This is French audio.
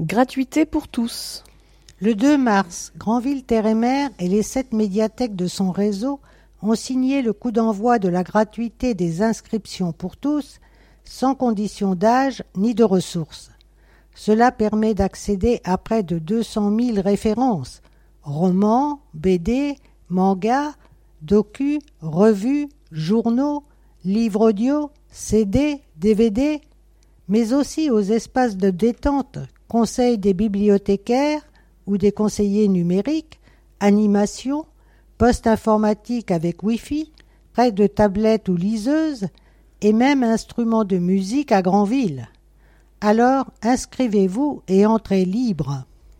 Gratuité pour tous. Le 2 mars, Granville Terre et Mer et les 7 médiathèques de son réseau ont signé le coup d'envoi de la gratuité des inscriptions pour tous, sans condition d'âge ni de ressources. Cela permet d'accéder à près de 200 000 références, romans, BD, mangas, docus, revues, journaux, livres audio, CD, DVD, mais aussi aux espaces de détente, conseils des bibliothécaires ou des conseillers numériques, animations, postes informatiques avec Wi-Fi, près de tablettes ou liseuses, et même instruments de musique à Granville. Alors inscrivez-vous et entrez libre.